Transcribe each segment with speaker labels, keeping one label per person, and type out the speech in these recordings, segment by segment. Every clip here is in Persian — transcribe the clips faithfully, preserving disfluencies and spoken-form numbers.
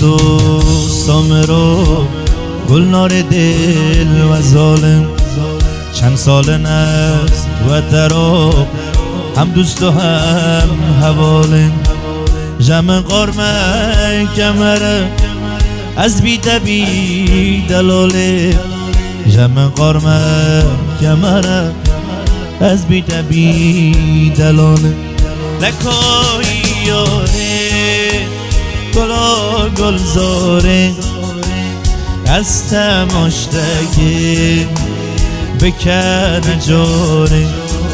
Speaker 1: تو سامرو گلنار دل و ظالم چند سال نست و دراب هم دوست و هم حوالم جمع قرمه کمره از بی دبی دلاله جمع قرمه کمره از بی دبی دلاله لکایی یاره گلا گلزاره از تماشتگی بکن جاره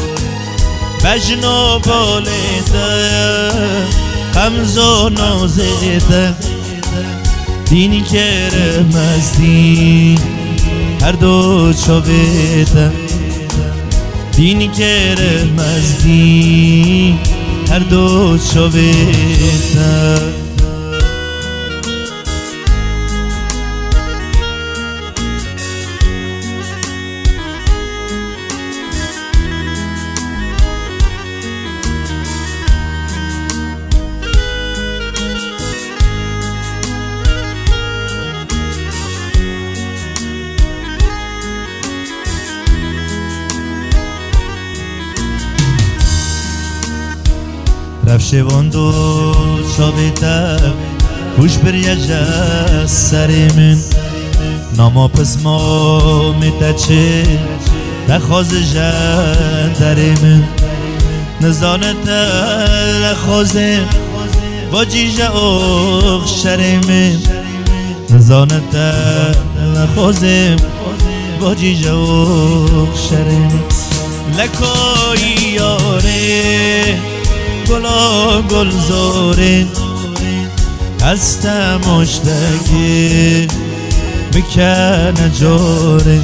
Speaker 1: بجنا بالته غمز و نازته دینی که رمزدی هر دو چوبته دینی که رمزدی هر دو چوبته رفشوان دو چابیتر خوش بر یه جس سری من ناما پس ما میتچه لخواز جدری من نزانت لخوازه واجیجه اخ شری من نزانت لخوازه واجیجه اخ شری من لکایی یاره گلا گلزاره از تماشتگی بکن جاره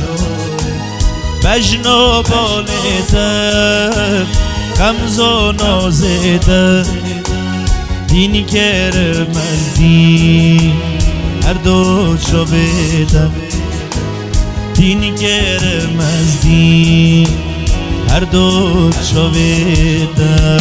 Speaker 1: بجنا بالته غمز و نازته دینی که رمزدی هر دو چوبته دینی که رمزدی هر دو چوبته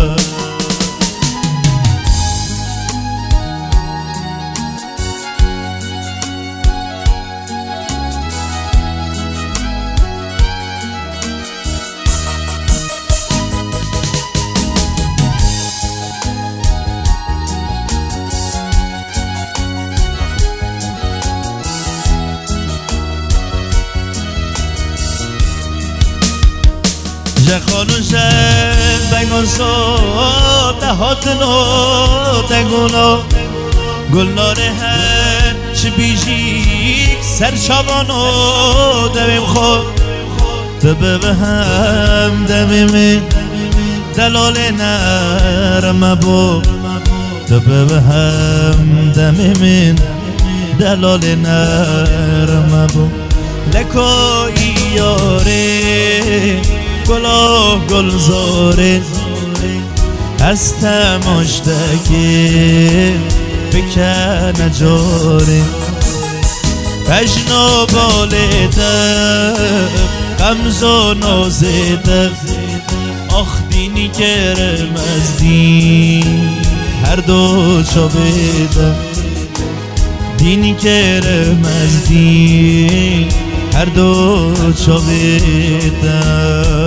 Speaker 1: خانون شندگان سا دهاتنو دگونا گلنار هر چه بیجیک سر شبانو دمیم خود دبه به هم دمیم دلال نرم بو دبه به هم دمیم دلال نرم بو لکایی یاره گلا گلزاره از تماشتگی بکن جاره بجنا بالته غمز و نازته آخ دینی که رمزدی هر دو چوبته دینی که رمزدی هر دو چوبته